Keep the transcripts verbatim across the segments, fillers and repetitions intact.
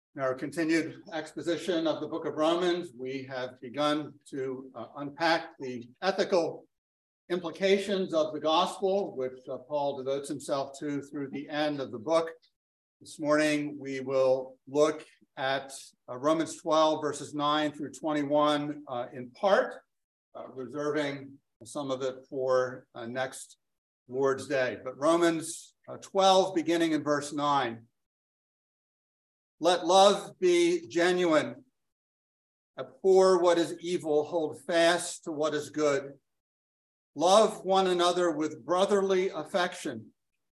In our continued exposition of the book of Romans, we have begun to uh, unpack the ethical implications of the gospel, which uh, Paul devotes himself to through the end of the book. This morning, we will look at uh, Romans twelve, verses nine through twenty-one uh, in part, uh, reserving some of it for uh, next Lord's Day. But Romans uh, twelve, beginning in verse nine. Let love be genuine. Abhor what is evil, hold fast to what is good. Love one another with brotherly affection.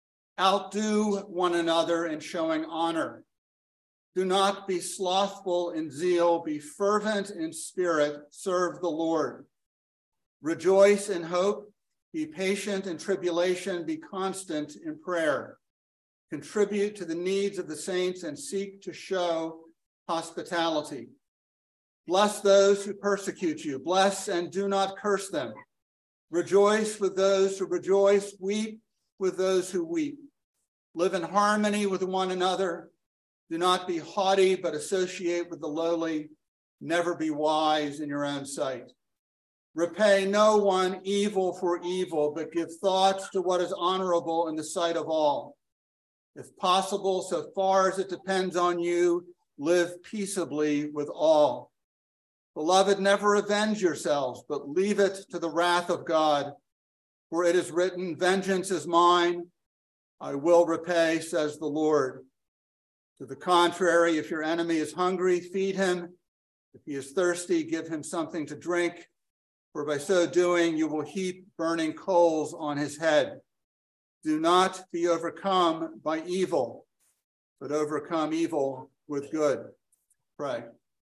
Outdo one another in showing honor. Do not be slothful in zeal, be fervent in spirit, serve the Lord. Rejoice in hope, be patient in tribulation, be constant in prayer. Contribute to the needs of the saints and seek to show hospitality. Bless those who persecute you. Bless and do not curse them. Rejoice with those who rejoice. Weep with those who weep. Live in harmony with one another. Do not be haughty, but associate with the lowly. Never be wise in your own sight. Repay no one evil for evil, but give thoughts to what is honorable in the sight of all. If possible, so far as it depends on you, live peaceably with all. Beloved, never avenge yourselves, but leave it to the wrath of God. For it is written, vengeance is mine, I will repay, says the Lord. To the contrary, if your enemy is hungry, feed him. If he is thirsty, give him something to drink. For by so doing, you will heap burning coals on his head. Do not be overcome by evil, but overcome evil with good. Pray.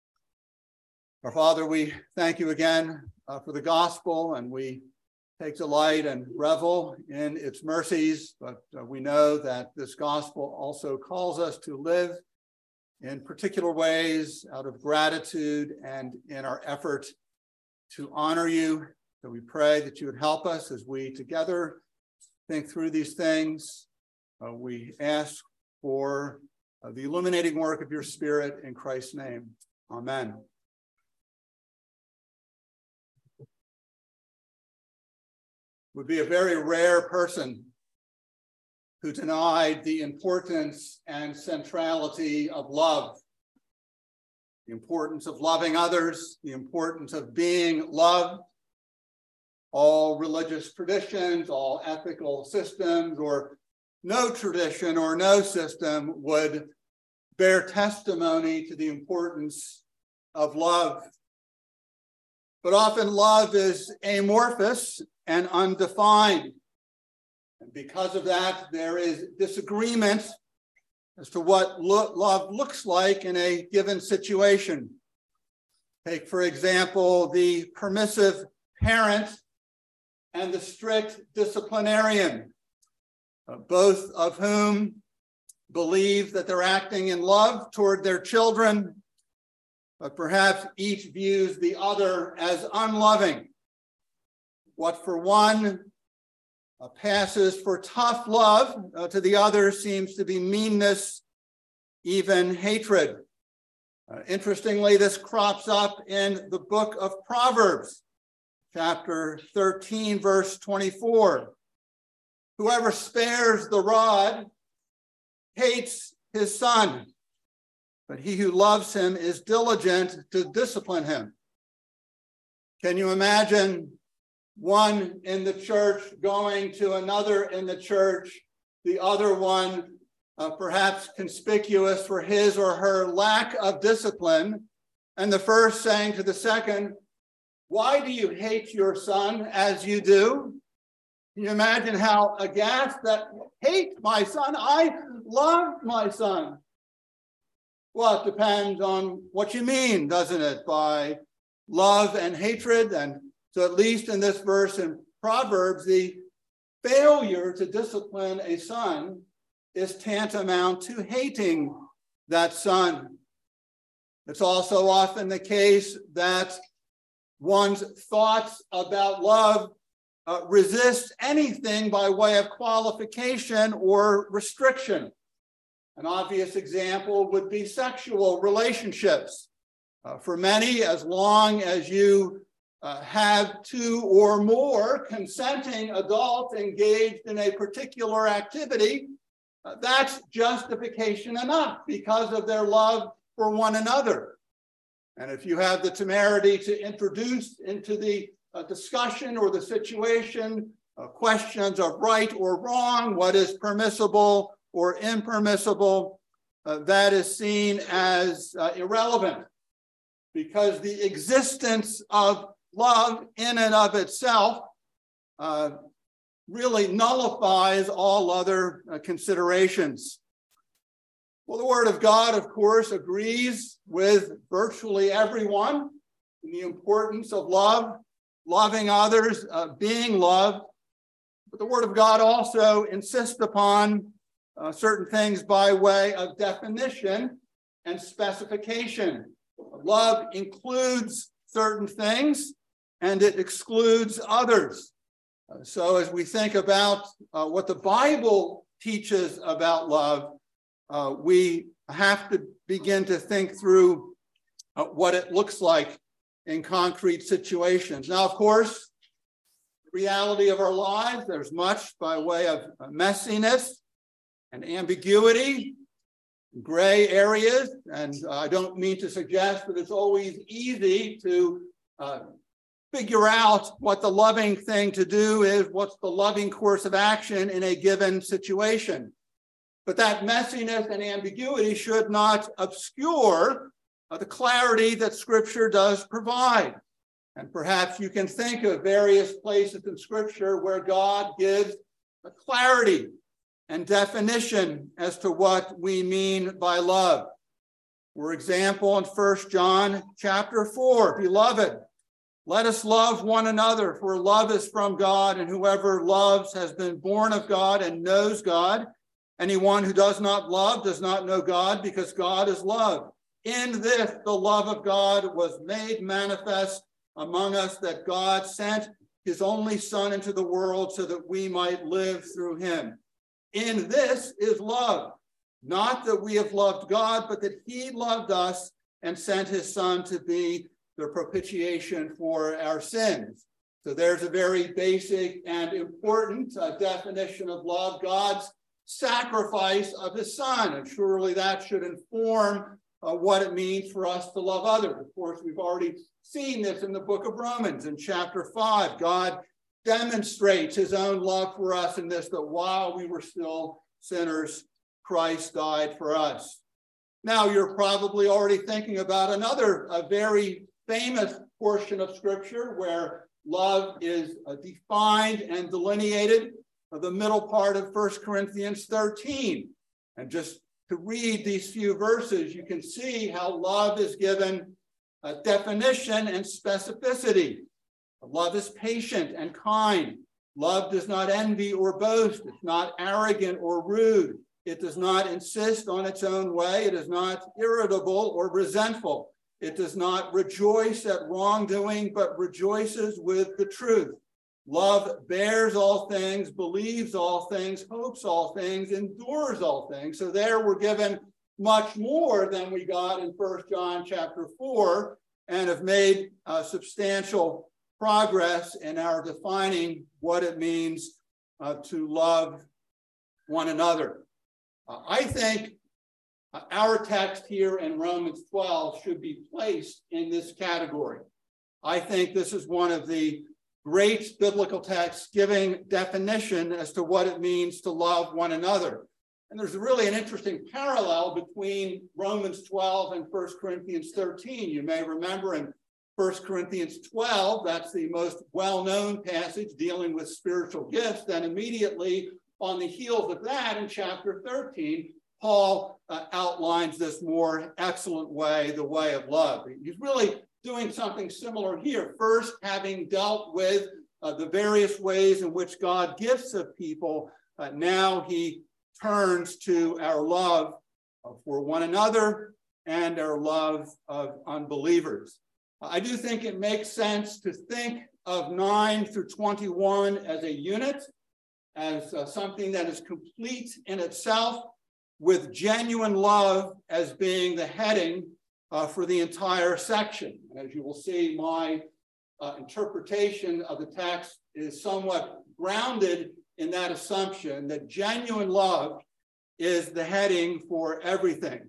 Our Father, we thank you again uh, for the gospel, and we take delight and revel in its mercies, but uh, we know that this gospel also calls us to live in particular ways out of gratitude and in our effort to honor you. So we pray that you would help us as we together think through these things. Uh, we ask for uh, the illuminating work of your Spirit in Christ's name. Amen. Would be a very rare person who denied the importance and centrality of love, the importance of loving others, the importance of being loved. All religious traditions, all ethical systems, or no tradition or no system would bear testimony to the importance of love. But often love is amorphous and undefined. And because of that, there is disagreement as to what lo- love looks like in a given situation. Take, for example, the permissive parent and the strict disciplinarian, uh, both of whom believe that they're acting in love toward their children, but perhaps each views the other as unloving. What for one uh, passes for tough love, uh, to the other seems to be meanness, even hatred. Uh, interestingly, this crops up in the book of Proverbs, chapter thirteen, verse twenty-four. Whoever spares the rod hates his son, but he who loves him is diligent to discipline him. Can you imagine one in the church going to another in the church, the other one uh, perhaps conspicuous for his or her lack of discipline, and the first saying to the second, why do you hate your son as you do? Can you imagine how aghast that, hate my son? I love my son. Well, it depends on what you mean, doesn't it, by love and hatred. And so at least in this verse in Proverbs, the failure to discipline a son is tantamount to hating that son. It's also often the case that one's thoughts about love uh, resist anything by way of qualification or restriction. An obvious example would be sexual relationships. Uh, for many, as long as you uh, have two or more consenting adults engaged in a particular activity, uh, that's justification enough because of their love for one another. And if you have the temerity to introduce into the uh, discussion or the situation uh, questions of right or wrong, what is permissible or impermissible, uh, that is seen as uh, irrelevant, because the existence of love in and of itself uh, really nullifies all other uh, considerations. Well, the Word of God, of course, agrees with virtually everyone in the importance of love, loving others, uh, being loved. But the Word of God also insists upon uh, certain things by way of definition and specification. Love includes certain things and it excludes others. Uh, so as we think about uh, what the Bible teaches about love, uh, we have to begin to think through uh, what it looks like in concrete situations. Now, of course, the reality of our lives, there's much by way of messiness and ambiguity, gray areas, and uh, I don't mean to suggest that it's always easy to uh, figure out what the loving thing to do is, what's the loving course of action in a given situation. But that messiness and ambiguity should not obscure uh, the clarity that Scripture does provide. And perhaps you can think of various places in Scripture where God gives a clarity and definition as to what we mean by love. For example, in First John chapter four, Beloved, let us love one another, for love is from God, and whoever loves has been born of God and knows God. Anyone who does not love does not know God, because God is love. In this, the love of God was made manifest among us, that God sent his only Son into the world so that we might live through him. In this is love, not that we have loved God, but that he loved us and sent his Son to be the propitiation for our sins. So there's a very basic and important uh, definition of love, God's sacrifice of his Son. And surely that should inform uh, what it means for us to love others. Of course, we've already seen this in the book of Romans in chapter five. God demonstrates his own love for us in this, that while we were still sinners, Christ died for us. Now, you're probably already thinking about another a very famous portion of Scripture where love is uh, defined and delineated, uh, the middle part of First Corinthians thirteen. And just to read these few verses, you can see how love is given a definition and specificity. Love is patient and kind. Love does not envy or boast. It's not arrogant or rude. It does not insist on its own way. It is not irritable or resentful. It does not rejoice at wrongdoing, but rejoices with the truth. Love bears all things, believes all things, hopes all things, endures all things. So there we're given much more than we got in First John chapter four, and have made uh, substantial progress in our defining what it means uh, to love one another. Uh, I think uh, our text here in Romans twelve should be placed in this category. I think this is one of the great biblical texts giving definition as to what it means to love one another. And there's really an interesting parallel between Romans twelve and First Corinthians thirteen. You may remember in First Corinthians twelve, that's the most well-known passage dealing with spiritual gifts. Then immediately on the heels of that, in chapter thirteen, Paul uh, outlines this more excellent way, the way of love. He's really doing something similar here. First, having dealt with uh, the various ways in which God gifts of people, uh, now he turns to our love uh, for one another and our love of unbelievers. I do think it makes sense to think of nine through twenty-one as a unit, as uh, something that is complete in itself. with genuine love as being the heading uh, for the entire section. As you will see, my uh, interpretation of the text is somewhat grounded in that assumption that genuine love is the heading for everything.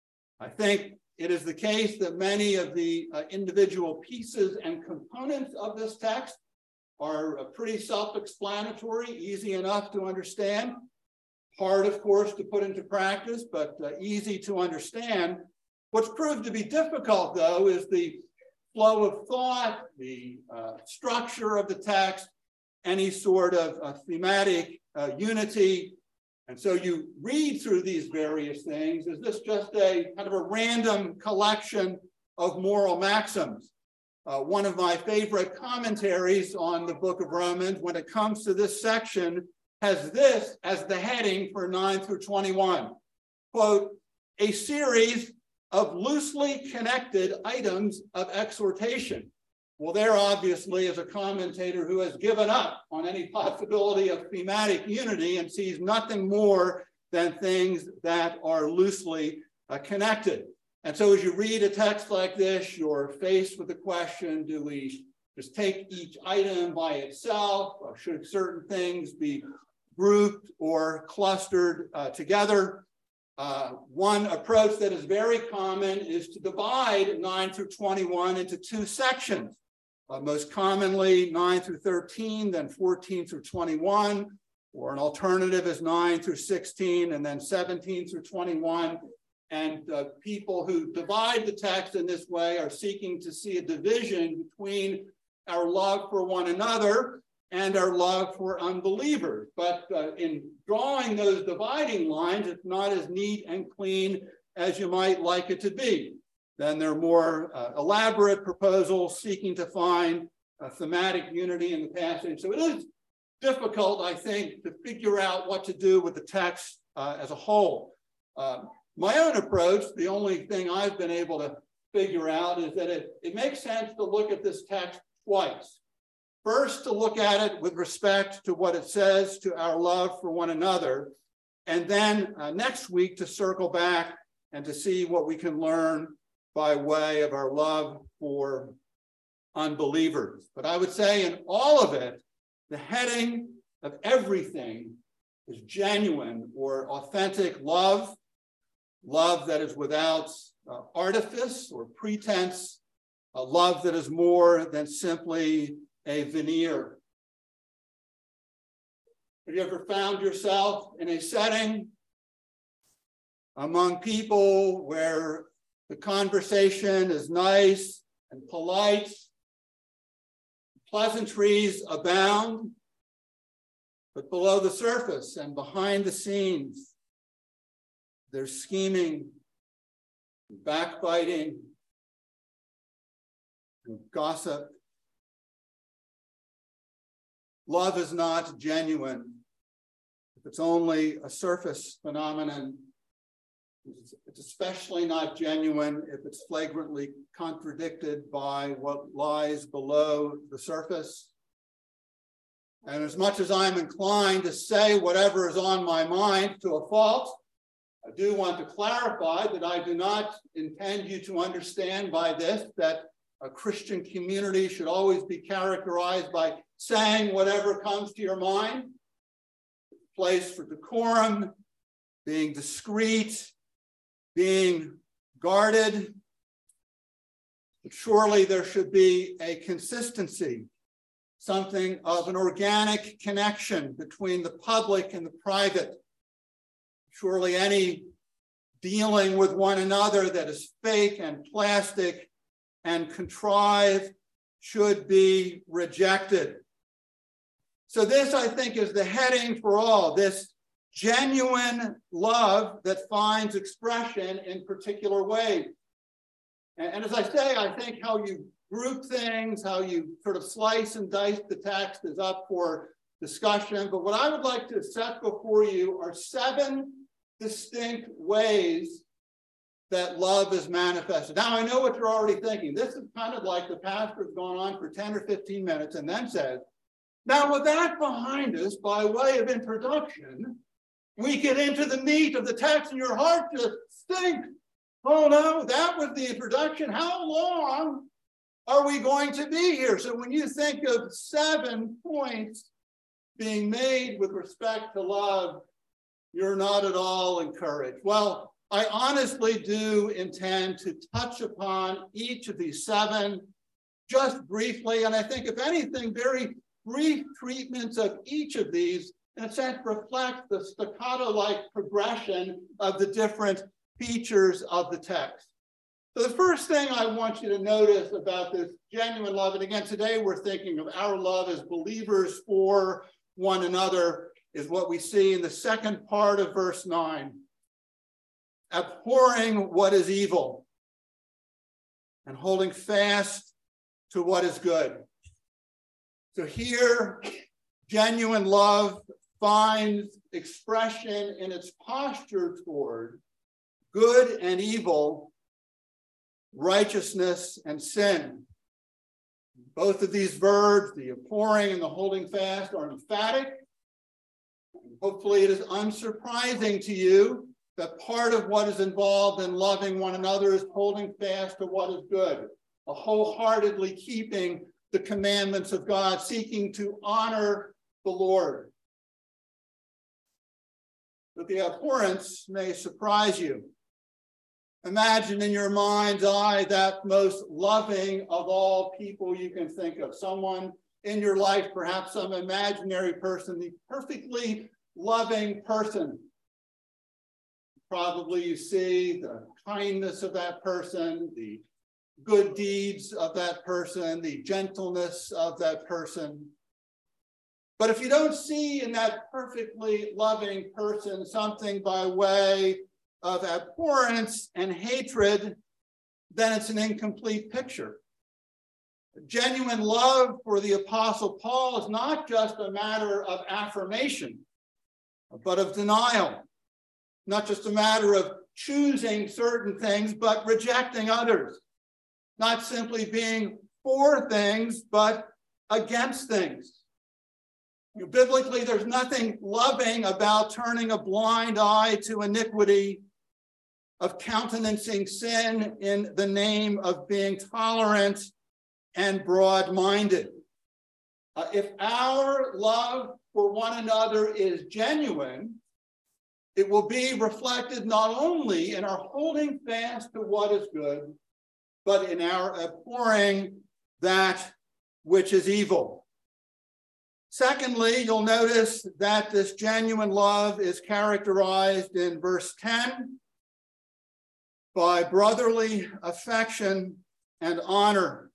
I think it is the case that many of the uh, individual pieces and components of this text are uh, pretty self-explanatory, easy enough to understand. Hard, of course, to put into practice, but uh, easy to understand. What's proved to be difficult, though, is the flow of thought, the uh, structure of the text, any sort of uh, thematic uh, unity. And so you read through these various things. Is this just a kind of a random collection of moral maxims? Uh, one of my favorite commentaries on the book of Romans when it comes to this section has this as the heading for nine through twenty-one. Quote, a series of loosely connected items of exhortation. Well, there obviously is a commentator who has given up on any possibility of thematic unity and sees nothing more than things that are loosely uh, connected. And so as you read a text like this, you're faced with the question, do we just take each item by itself? Or should certain things be grouped or clustered uh, together? Uh, one approach that is very common is to divide nine through twenty-one into two sections. Uh, most commonly nine through thirteen, then fourteen through twenty-one, or an alternative is nine through sixteen, and then seventeen through twenty-one. And uh, people who divide the text in this way are seeking to see a division between our love for one another and our love for unbelievers. But uh, in drawing those dividing lines, it's not as neat and clean as you might like it to be. Then there are more uh, elaborate proposals seeking to find a thematic unity in the passage. So it is difficult, I think, to figure out what to do with the text uh, as a whole. Uh, my own approach, the only thing I've been able to figure out is that it, it makes sense to look at this text twice. First, to look at it with respect to what it says to our love for one another, and then uh, next week to circle back and to see what we can learn by way of our love for unbelievers. But I would say in all of it, the heading of everything is genuine or authentic love, love that is without uh, artifice or pretense, a love that is more than simply a veneer. Have you ever found yourself in a setting among people where the conversation is nice and polite, pleasantries abound, but below the surface and behind the scenes, there's scheming, backbiting, and gossip? Love is not genuine if it's only a surface phenomenon. It's especially not genuine if it's flagrantly contradicted by what lies below the surface. And as much as I'm inclined to say whatever is on my mind to a fault, I do want to clarify that I do not intend you to understand by this that a Christian community should always be characterized by saying whatever comes to your mind. It's a place for decorum, being discreet, being guarded. But surely there should be a consistency, something of an organic connection between the public and the private. Surely any dealing with one another that is fake and plastic and contrived should be rejected. So this, I think, is the heading for all, this genuine love that finds expression in particular ways. And, and as I say, I think how you group things, how you sort of slice and dice the text is up for discussion. But what I would like to set before you are seven distinct ways that love is manifested. Now, I know what you're already thinking. This is kind of like the pastor's gone on for ten or fifteen minutes and then says, now with that behind us, by way of introduction, we get into the meat of the text and your heart just stinks. Oh no, that was the introduction. How long are we going to be here? So when you think of seven points being made with respect to love, you're not at all encouraged. Well, I honestly do intend to touch upon each of these seven just briefly, and I think if anything, very brief treatments of each of these in a sense reflect the staccato-like progression of the different features of the text. So the first thing I want you to notice about this genuine love, and again, today we're thinking of our love as believers for one another, is what we see in the second part of verse nine. Abhorring what is evil and holding fast to what is good. So here, genuine love finds expression in its posture toward good and evil, righteousness and sin. Both of these verbs, the abhorring and the holding fast, are emphatic. Hopefully it is unsurprising to you that part of what is involved in loving one another is holding fast to what is good, a wholeheartedly keeping the commandments of God, seeking to honor the Lord. But the abhorrence may surprise you. Imagine in your mind's eye that most loving of all people you can think of, someone in your life, perhaps some imaginary person, the perfectly loving person. Probably you see the kindness of that person, the good deeds of that person, the gentleness of that person. But if you don't see in that perfectly loving person something by way of abhorrence and hatred, then it's an incomplete picture. Genuine love for the Apostle Paul is not just a matter of affirmation, but of denial. Not just a matter of choosing certain things, but rejecting others. Not simply being for things, but against things. You know, biblically, there's nothing loving about turning a blind eye to iniquity, of countenancing sin in the name of being tolerant and broad-minded. Uh, if our love for one another is genuine, it will be reflected not only in our holding fast to what is good, but in our abhorring that which is evil. Secondly, you'll notice that this genuine love is characterized in verse ten by brotherly affection and honor.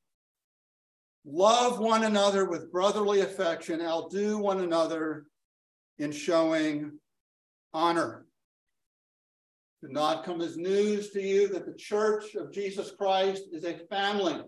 Love one another with brotherly affection, outdo one another in showing honor. It did not come as news to you that the Church of Jesus Christ is a family.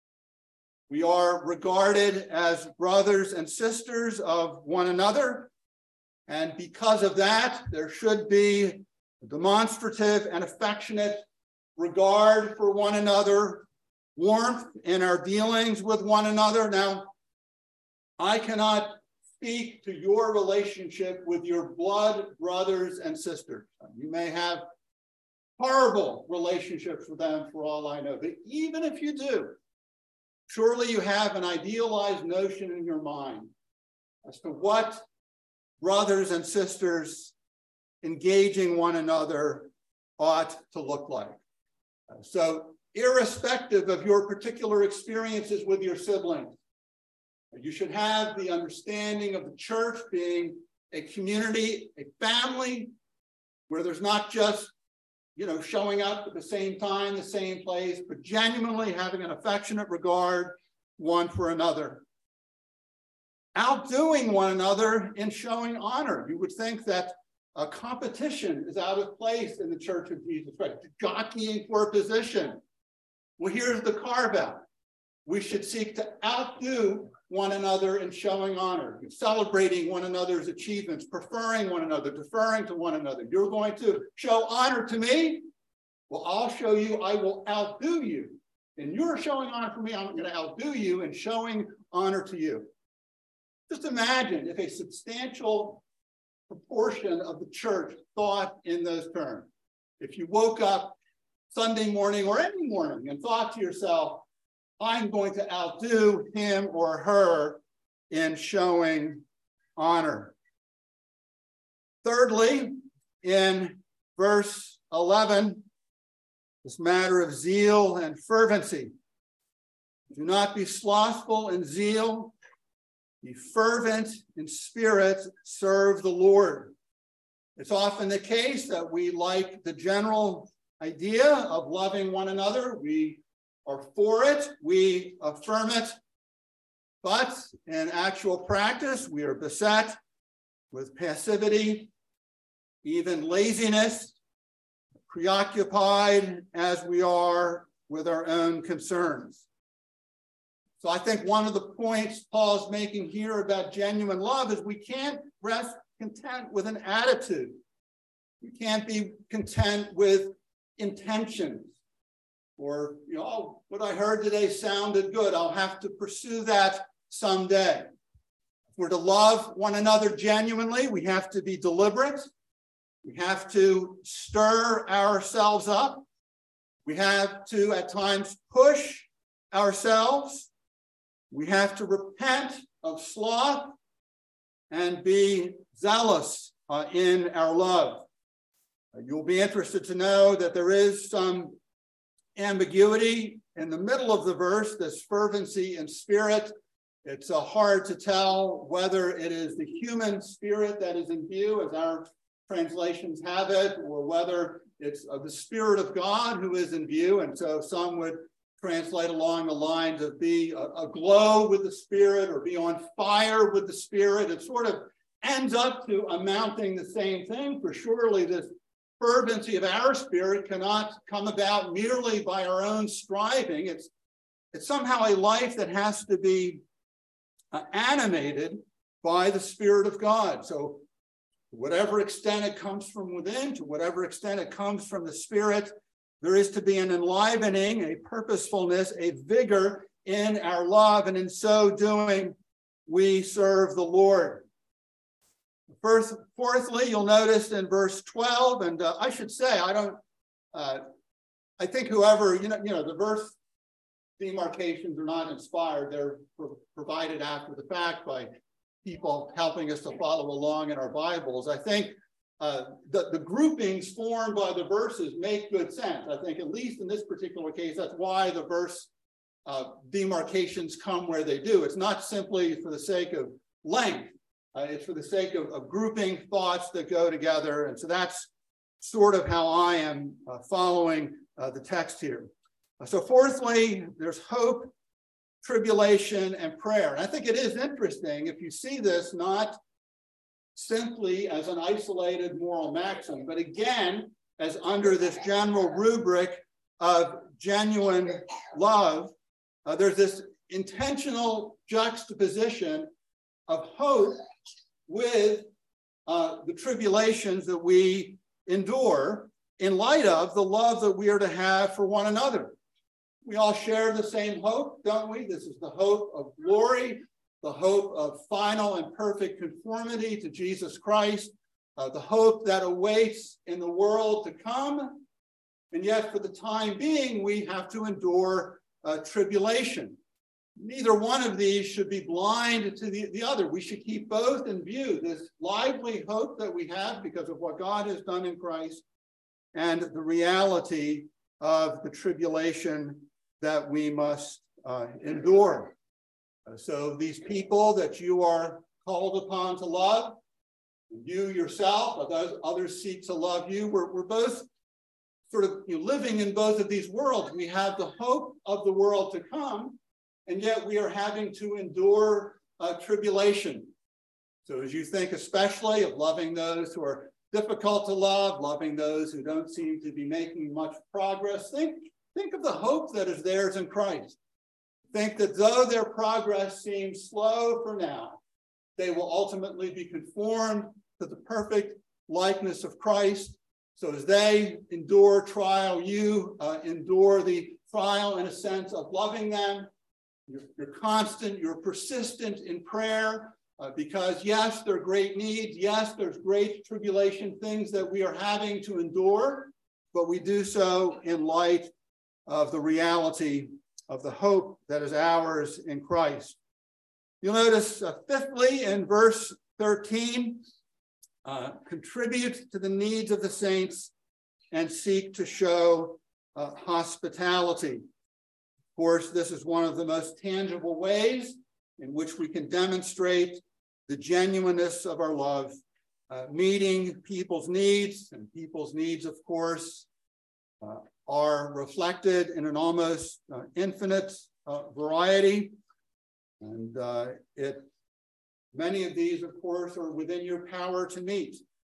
We are regarded as brothers and sisters of one another, and because of that, there should be a demonstrative and affectionate regard for one another, warmth in our dealings with one another. Now, I cannot speak to your relationship with your blood brothers and sisters. You may have horrible relationships with them for all I know, but even if you do, surely you have an idealized notion in your mind as to what brothers and sisters engaging one another ought to look like. So, irrespective of your particular experiences with your siblings, you should have the understanding of the church being a community, a family, where there's not just, you know, showing up at the same time, the same place, but genuinely having an affectionate regard one for another. Outdoing one another in showing honor. You would think that a competition is out of place in the Church of Jesus Christ, jockeying for a position. Well, here's the carve-out. We should seek to outdo one another in showing honor, celebrating one another's achievements, preferring one another, deferring to one another. You're going to show honor to me? Well, I'll show you, I will outdo you. And you're showing honor for me, I'm going to outdo you in showing honor to you. Just imagine if a substantial proportion of the church thought in those terms. If you woke up Sunday morning or any morning and thought to yourself, I'm going to outdo him or her in showing honor. Thirdly, in verse eleven, this matter of zeal and fervency. Do not be slothful in zeal. Be fervent in spirit. Serve the Lord. It's often the case that we like the general idea of loving one another. We are for it. We affirm it. But in actual practice, we are beset with passivity, even laziness, preoccupied as we are with our own concerns. So I think one of the points Paul's making here about genuine love is we can't rest content with an attitude. We can't be content with intentions. Or, you know, oh, what I heard today sounded good. I'll have to pursue that someday. If we're to love one another genuinely, we have to be deliberate. We have to stir ourselves up. We have to, at times, push ourselves. We have to repent of sloth and be zealous uh, in our love. Uh, you'll be interested to know that there is some ambiguity in the middle of the verse, this fervency in spirit. It's uh, hard to tell whether it is the human spirit that is in view, as our translations have it, or whether it's uh, the Spirit of God who is in view. And so some would translate along the lines of be aglow with the Spirit or be on fire with the Spirit. It sort of ends up to amounting the same thing, for surely this fervency of our spirit cannot come about merely by our own striving. It's, it's somehow a life that has to be uh, animated by the Spirit of God. So to whatever extent it comes from within, to whatever extent it comes from the Spirit, there is to be an enlivening, a purposefulness, a vigor in our love, and in so doing, we serve the Lord. First, fourthly, you'll notice in verse twelve, and uh, I should say, I don't, uh, I think whoever, you know, you know, the verse demarcations are not inspired. They're pro- provided after the fact by people helping us to follow along in our Bibles. I think uh, the, the groupings formed by the verses make good sense. I think at least in this particular case, that's why the verse uh, demarcations come where they do. It's not simply for the sake of length. Uh, it's for the sake of, of grouping thoughts that go together. And so that's sort of how I am uh, following uh, the text here. Uh, so fourthly, there's hope, tribulation, and prayer. And I think it is interesting if you see this not simply as an isolated moral maxim, but again, as under this general rubric of genuine love, uh, there's this intentional juxtaposition of hope with uh, the tribulations that we endure in light of the love that we are to have for one another. We all share the same hope, don't we? This is the hope of glory, the hope of final and perfect conformity to Jesus Christ, uh, the hope that awaits in the world to come. And yet, for the time being, we have to endure uh, tribulation. Neither one of these should be blind to the, the other. We should keep both in view, this lively hope that we have because of what God has done in Christ and the reality of the tribulation that we must uh, endure. Uh, so these people that you are called upon to love, you yourself, those others seek to love you, we're, we're both sort of you know, living in both of these worlds. We have the hope of the world to come, and yet we are having to endure uh, tribulation. So as you think especially of loving those who are difficult to love, loving those who don't seem to be making much progress, think, think of the hope that is theirs in Christ. Think that though their progress seems slow for now, they will ultimately be conformed to the perfect likeness of Christ. So as they endure trial, you uh, endure the trial in a sense of loving them. You're, you're constant, you're persistent in prayer. uh, because yes, there are great needs. Yes, there's great tribulation, things that we are having to endure, but we do so in light of the reality of the hope that is ours in Christ. You'll notice, uh, fifthly, in verse thirteen, uh, contribute to the needs of the saints and seek to show uh, hospitality. Of course, this is one of the most tangible ways in which we can demonstrate the genuineness of our love, uh, meeting people's needs, and people's needs, of course, uh, are reflected in an almost uh, infinite uh, variety. And uh, it, many of these, of course, are within your power to meet.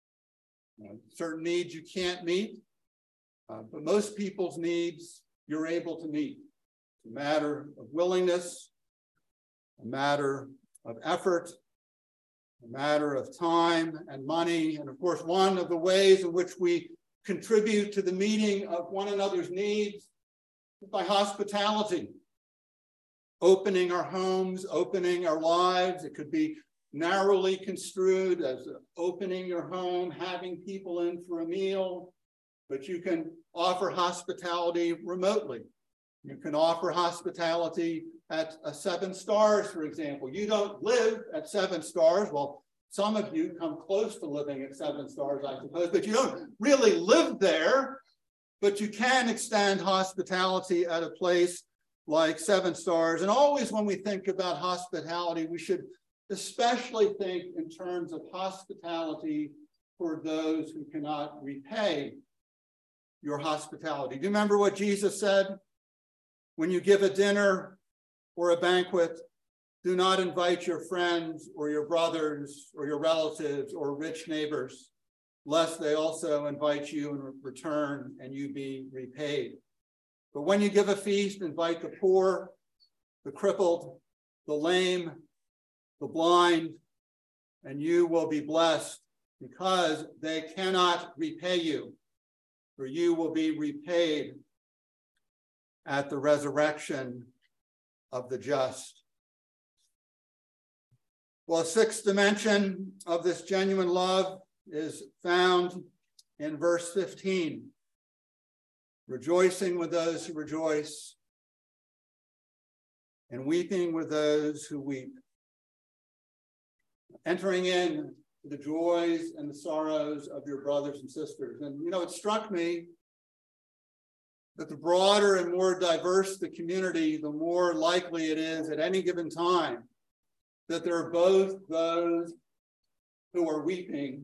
Uh, certain needs you can't meet, uh, but most people's needs you're able to meet. It's a matter of willingness, a matter of effort, a matter of time and money. And of course, one of the ways in which we contribute to the meeting of one another's needs is by hospitality. Opening our homes, opening our lives. It could be narrowly construed as opening your home, having people in for a meal, but you can offer hospitality remotely. You can offer hospitality at a Seven Stars, for example. You don't live at Seven Stars. Well, some of you come close to living at Seven Stars, I suppose, but you don't really live there. But you can extend hospitality at a place like Seven Stars. And always when we think about hospitality, we should especially think in terms of hospitality for those who cannot repay your hospitality. Do you remember what Jesus said? When you give a dinner or a banquet, do not invite your friends or your brothers or your relatives or rich neighbors, lest they also invite you in return and you be repaid. But when you give a feast, invite the poor, the crippled, the lame, the blind, and you will be blessed because they cannot repay you, for you will be repaid at the resurrection of the just. Well, a sixth dimension of this genuine love is found in verse fifteen. Rejoicing with those who rejoice and weeping with those who weep. Entering in the joys and the sorrows of your brothers and sisters. And, you know, it struck me that the broader and more diverse the community, the more likely it is at any given time that there are both those who are weeping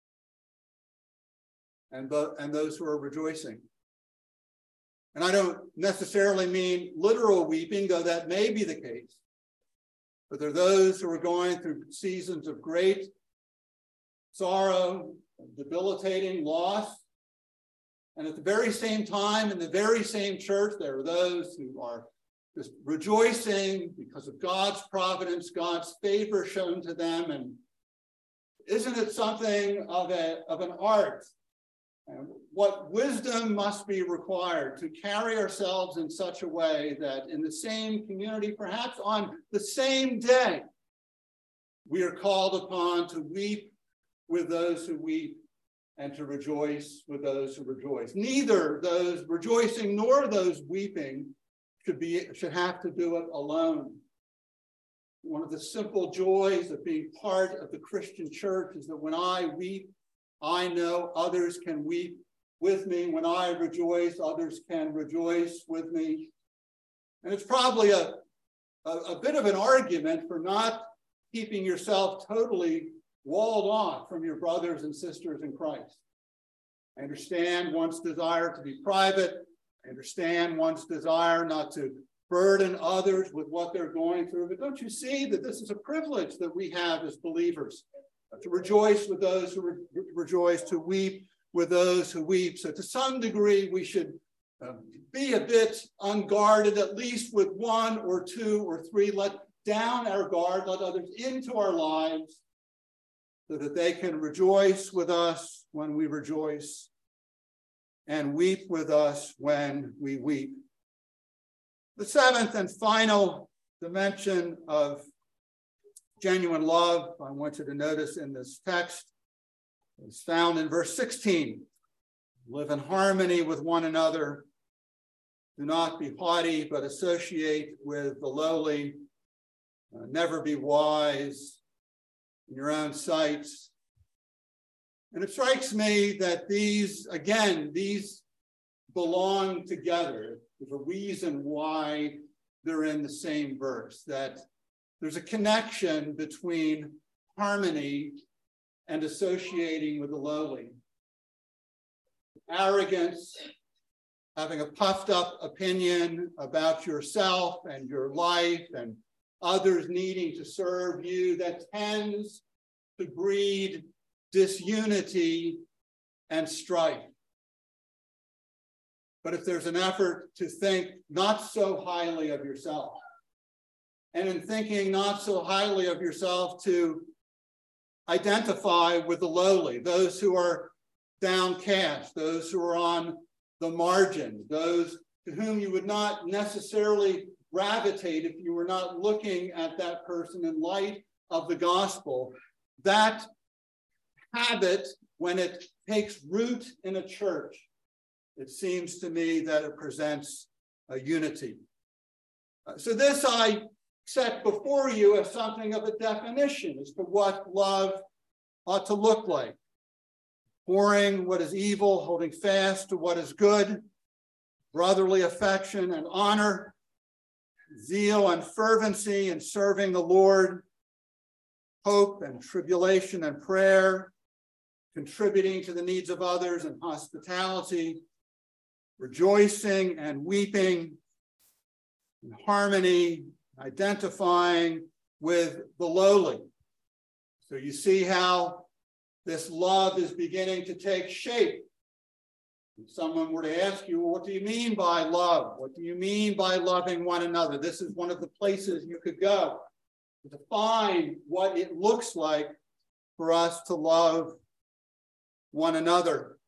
and, and those who are rejoicing. And I don't necessarily mean literal weeping, though that may be the case. But there are those who are going through seasons of great sorrow, debilitating loss. And at the very same time, in the very same church, there are those who are just rejoicing because of God's providence, God's favor shown to them. And isn't it something of, a, of an art? And what wisdom must be required to carry ourselves in such a way that in the same community, perhaps on the same day, we are called upon to weep with those who weep and to rejoice with those who rejoice. Neither those rejoicing nor those weeping should be should have to do it alone. One of the simple joys of being part of the Christian church is that when I weep, I know others can weep with me. When I rejoice, others can rejoice with me. And it's probably a, a, a bit of an argument for not keeping yourself totally walled off from your brothers and sisters in Christ. I understand one's desire to be private. I understand one's desire not to burden others with what they're going through. But don't you see that this is a privilege that we have as believers? To rejoice with those who re rejoice, to weep with those who weep. So to some degree, we should uh, be a bit unguarded, at least with one or two or three. Let down our guard, let others into our lives so that they can rejoice with us when we rejoice and weep with us when we weep. The seventh and final dimension of genuine love, I want you to notice in this text, is found in verse sixteen. Live in harmony with one another. Do not be haughty, but associate with the lowly. Uh, never be wise in your own sight. And it strikes me that these, again, these belong together. There's a reason why they're in the same verse, that there's a connection between harmony and associating with the lowly. Arrogance, having a puffed up opinion about yourself and your life and others needing to serve you, that tends to breed disunity and strife. But if there's an effort to think not so highly of yourself, and in thinking not so highly of yourself, to identify with the lowly, those who are downcast, those who are on the margin, those to whom you would not necessarily gravitate if you were not looking at that person in light of the gospel. That habit, when it takes root in a church, it seems to me that it presents a unity. Uh, so this I set before you as something of a definition as to what love ought to look like. Abhorring what is evil, holding fast to what is good, brotherly affection and honor, zeal and fervency in serving the Lord, hope and tribulation and prayer, contributing to the needs of others and hospitality, rejoicing and weeping, in harmony, identifying with the lowly. So you see how this love is beginning to take shape. If someone were to ask you, well, what do you mean by love? What do you mean by loving one another? This is one of the places you could go to define what it looks like for us to love one another.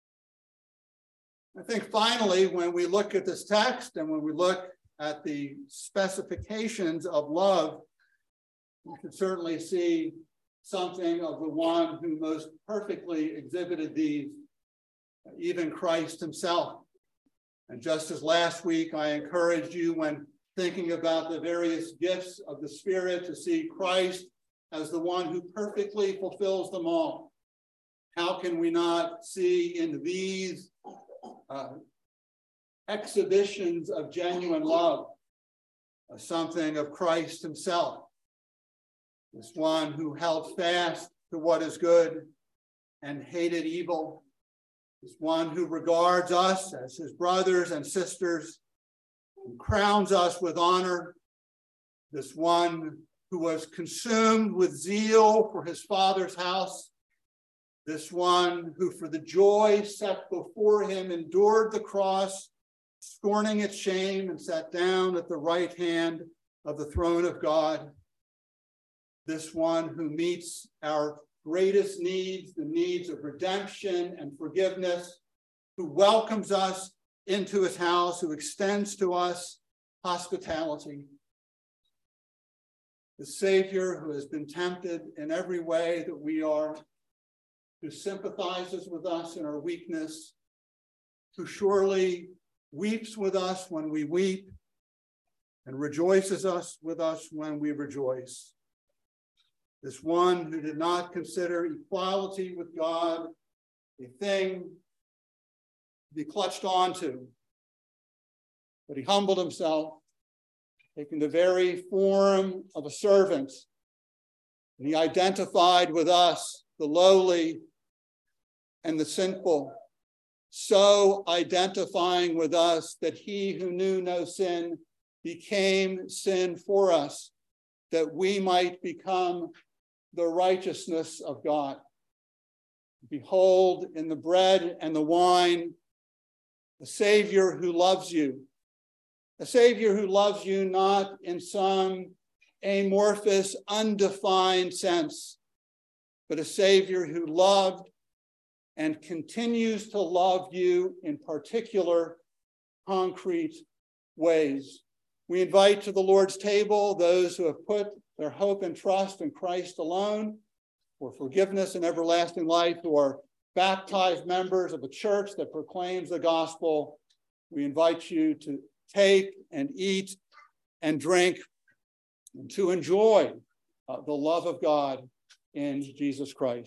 I think finally, when we look at this text and when we look at the specifications of love, we can certainly see something of the one who most perfectly exhibited these, even Christ himself. And just as last week, I encouraged you when thinking about the various gifts of the Spirit to see Christ as the one who perfectly fulfills them all. How can we not see in these uh, exhibitions of genuine love uh, something of Christ himself? This one who held fast to what is good and hated evil. This one who regards us as his brothers and sisters and crowns us with honor. This one who was consumed with zeal for his Father's house. This one who for the joy set before him endured the cross, scorning its shame, and sat down at the right hand of the throne of God. This one who meets our greatest needs, the needs of redemption and forgiveness, who welcomes us into his house, who extends to us hospitality. The Savior who has been tempted in every way that we are, who sympathizes with us in our weakness, who surely weeps with us when we weep and rejoices us with us when we rejoice. This one who did not consider equality with God a thing to be clutched onto, but he humbled himself, taking the very form of a servant, and he identified with us, the lowly and the sinful, so identifying with us that he who knew no sin became sin for us, that we might become the righteousness of God. Behold, in the bread and the wine, a Savior who loves you, a Savior who loves you not in some amorphous, undefined sense, but a Savior who loved and continues to love you in particular, concrete ways. We invite to the Lord's table those who have put their hope and trust in Christ alone for forgiveness and everlasting life, who are baptized members of a church that proclaims the gospel, we invite you to take and eat and drink and to enjoy uh, the love of God in Jesus Christ.